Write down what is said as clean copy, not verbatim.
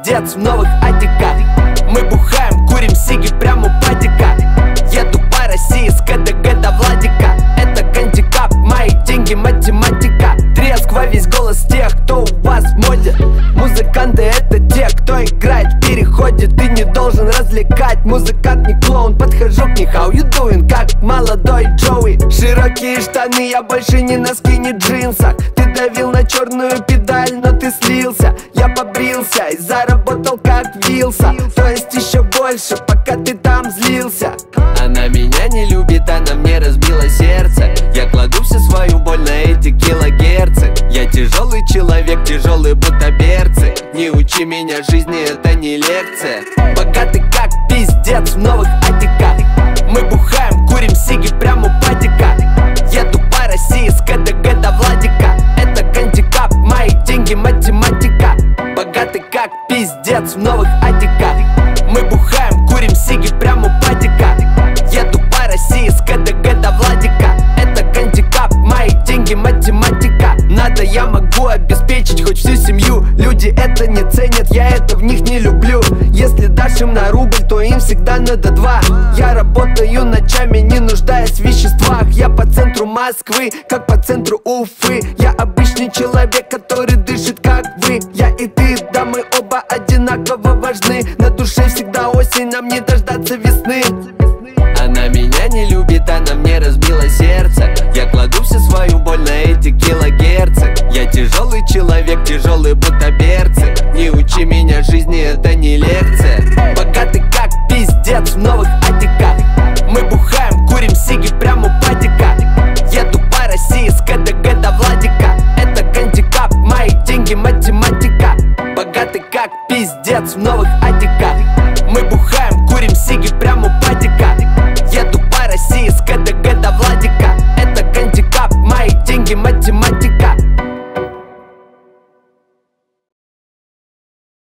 пиздец в новых атиках. Мы бухаем, курим сиги прямо у падика. Еду по России с КДГ до Владика. Это гандикап, мои деньги математика. Треск во весь голос тех, кто у вас в моде. Музыканты это те, кто играет в переходе. Ты не должен развлекать, музыкант не клоун. Подхожу к ней, how you doing, как молодой Джоуи. Широкие штаны, я больше не носки, не джинсах. Ты давил на черную педаль, но ты слился. Я побрился и заработал как вилса. То есть еще больше, пока ты там злился. Она меня не любит, она мне разбила сердце. Я кладу всю свою боль на эти килогерцы. Я тяжелый человек, тяжелые будто берцы. Не учи меня жизни, это не лекция. Богатый как пиздец в новых атиках. Мы бухаем, курим сиги прямо у падика. Еду по России с КДГ до Владика. Это гандикап, мои деньги математика. Богатый как пиздец в новых атиках. Мы бухаем, курим сиги прямо у падика. Еду по России с КДГ до Владика. Это гандикап, мои деньги математика. Надо, я могу обеспечить хоть всю семью. Люди это не ценят, я это в них не люблю. Если дашь им на рубль, то им всегда надо два. Я работаю ночами, не нуждаясь в веществах. Я по центру Москвы, как по центру Уфы. Я обычный человек, который дышит как вы. Я и ты, да мы оба одинаково важны. На душе всегда осень, нам не дождаться весны. Она меня не любит, она мне разбила сердце. Я кладу всю свою боль на эти килогерцы. Я тяжелый человек, тяжелые будто берцы. Не учи меня жизни, это не лекция. Богатый как пиздец в новых атиках. Мы бухаем, курим сиги прямо у падика. Еду по России с КДГ до Владика. Это гандикап, мои деньги математика. Богатый как пиздец в новых атиках.